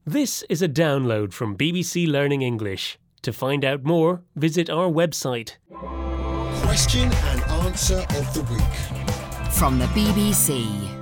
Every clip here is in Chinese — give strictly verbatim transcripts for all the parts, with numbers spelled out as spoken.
This is a download from B B C Learning English. To find out more, visit our website. Question and answer of the week. From the B B C.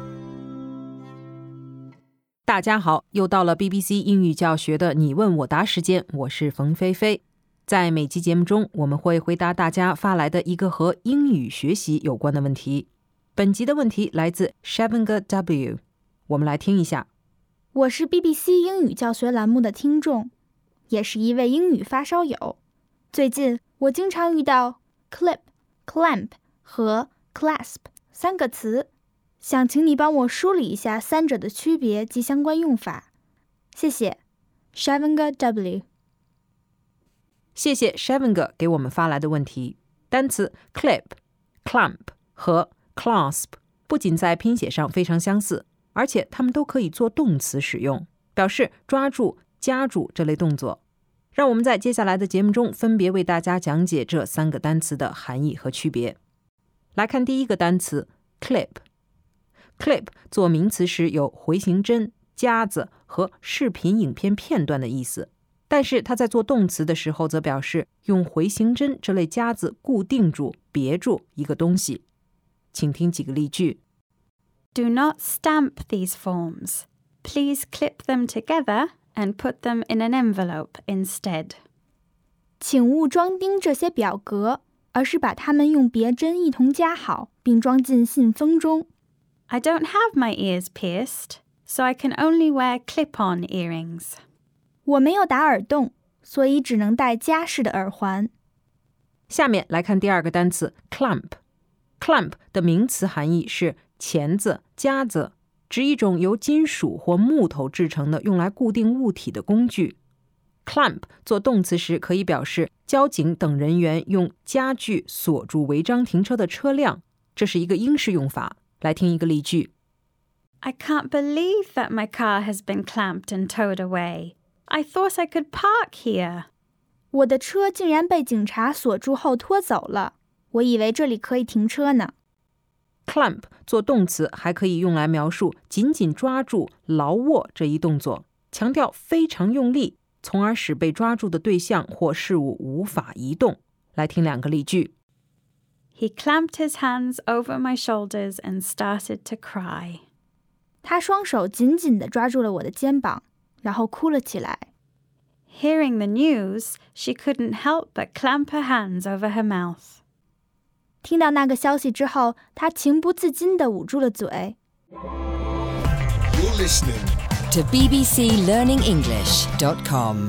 大家好，又到了 B B C 英语教学的你问我答时间，我是冯菲菲。在每期节目中，我们会回答大家发来的一个和英语学习有关的问题。本集的问题来自 Shavinga W， 我们来听一下。 我是 B B C 英语教学栏目的听众，也是一位英语发烧友。最近我经常遇到 clip、clamp 和 clasp 三个词，想请你帮我梳理一下三者的区别及相关用法。谢谢 Shavinga W。 谢谢 Shavinga 给我们发来的问题。单词 clip、clamp 和 clasp 不仅在拼写上非常相似，而且它们都可以做动词使用，表示抓住、夹住这类动作。让我们在接下来的节目中分别为大家讲解这三个单词的含义和区别。来看第一个单词 clip。clip 做名词时有回形针、夹子和视频影片片段的意思，但是它在做动词的时候则表示用回形针这类夹子固定住、别住一个东西。请听几个例句。 Do not stamp these forms. Please clip them together and put them in an envelope instead. 请勿装订这些表格，而是把它们用别针一同夹好，并装进信封中。 I don't have my ears pierced, so I can only wear clip-on earrings. 我没有打耳洞，所以只能戴夹式的耳环。 下面来看第二个单词 clamp。clamp 的名词含义是钳子、夹子，指一种由金属或木头制成的用来固定物体的工具。clamp 做动词时可以表示交警等人员用夹具锁住违章停车的车辆，这是一个英式用法。来听一个例句。 I can't believe that my car has been clamped and towed away. I thought I could park here. 我的车竟然被警察锁住后拖走了，我以为这里可以停车呢。 clamp 做动词还可以用来描述紧紧抓住、牢握这一动作，强调非常用力，从而使被抓住的对象或事物无法移动。来听两个例句。 He clamped his hands over my shoulders and started to cry. 他双手紧紧地抓住了我的肩膀，然后哭了起来。 Hearing the news, she couldn't help but clamp her hands over her mouth. 听到那个消息之后，他情不自禁地捂住了嘴。 You're listening to b b c learning english dot com.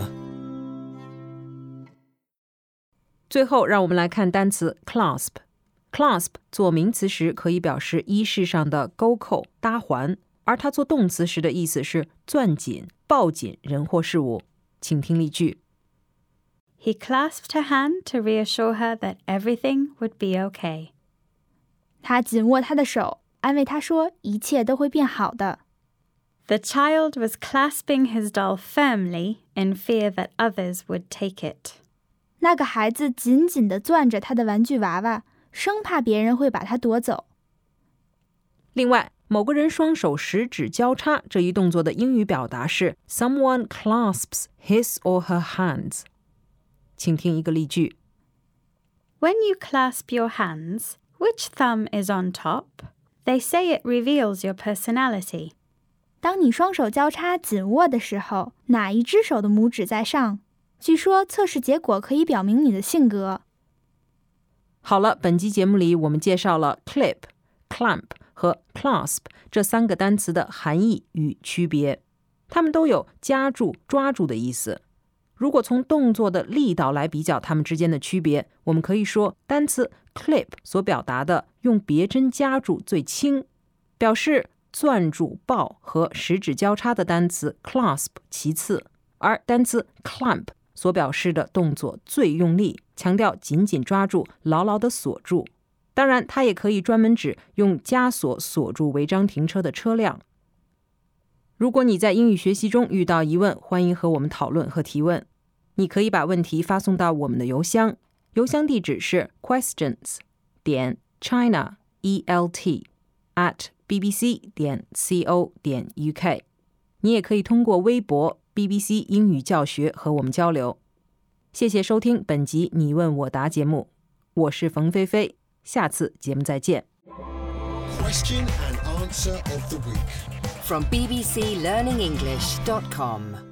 最后让我们来看单词 clasp。clasp 做名词时可以表示衣饰上的钩扣、搭环，而它做动词时的意思是攥紧、抱紧人或事物。请听例句。 He clasped her hand to reassure her that everything would be okay. 他紧握她的手，安慰她说一切都会变好的。 The child was clasping his doll firmly in fear that others would take it. 那个孩子紧紧地攥着他的玩具娃娃，生怕别人会把它夺走。 另外，某个人双手十指交叉这一动作的英语表达是 Someone clasps his or her hands。 请听一个例句。 When you clasp your hands, which thumb is on top? They say it reveals your personality. 当你双手交叉紧握的时候，哪一只手的拇指在上？据说测试结果可以表明你的性格。 好了，本期节目里我们介绍了 clip、clamp 和 clasp 这三个单词的含义与区别，它们都有夹住、抓住的意思。如果从动作的力道来比较它们之间的区别，我们可以说单词 clip 所表达的用别针夹住最轻，表示攥住、抱和十指交叉的单词 clasp 其次，而单词 clamp 所表示的动作最用力，强调紧紧抓住、牢牢地锁住。当然，它也可以专门指用枷锁锁住违章停车的车辆。如果你在英语学习中遇到疑问，欢迎和我们讨论和提问。你可以把问题发送到我们的邮箱，邮箱地址是 questions 点 china e l t at b b c 点 c o 点 u k。你也可以通过微博 B B C 英语教学和我们交流。谢谢收听本集你问我答节目，我是冯菲菲，下次节目再见。 Question and answer of the week. From b b c learning english dot com